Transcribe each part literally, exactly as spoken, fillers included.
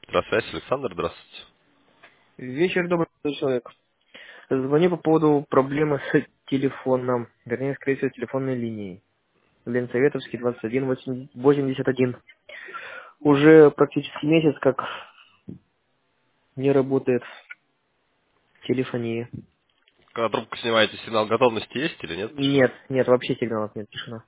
Здравствуйте, Александр, здравствуйте. Вечер добрый, молодой человек. Звоню по поводу проблемы с телефоном, вернее, скорее всего, телефонной линией. Ленсоветовский двадцать один восемьдесят один. Уже практически месяц, как не работает телефония. Когда трубку снимаете, сигнал готовности есть или нет? Тишина. Нет, нет, вообще сигналов нет, тишина.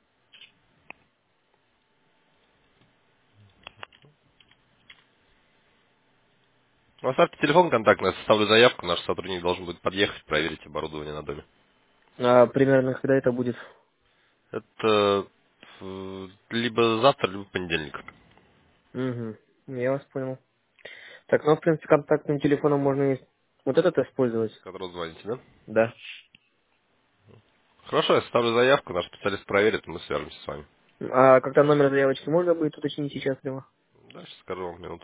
Оставьте телефон контактный, я составлю заявку, наш сотрудник должен будет подъехать, проверить оборудование на доме. А примерно когда это будет? Это э, либо завтра, либо в понедельник. Угу, я вас понял. Так, ну, в принципе, контактным телефоном можно и вот этот использовать. С которого звоните, да? Да. Хорошо, я составлю заявку, наш специалист проверит, и мы свяжемся с вами. А когда номер заявочки можно будет уточнить сейчас прямо? Да, сейчас скажу вам минуту.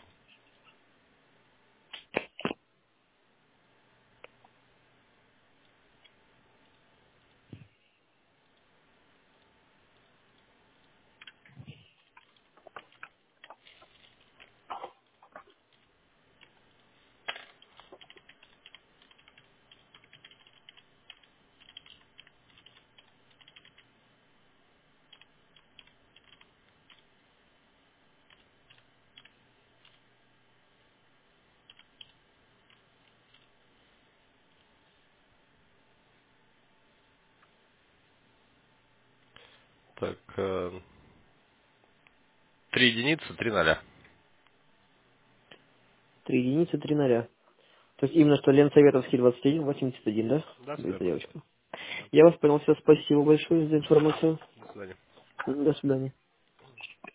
Так, э, три единицы, три ноля. Три единицы, три ноля. То есть именно что Ленсоветовский двадцать один восемьдесят один, да? Да, все Будет верно. заявочка. Я вас понял, все, спасибо большое за информацию. До свидания. До свидания.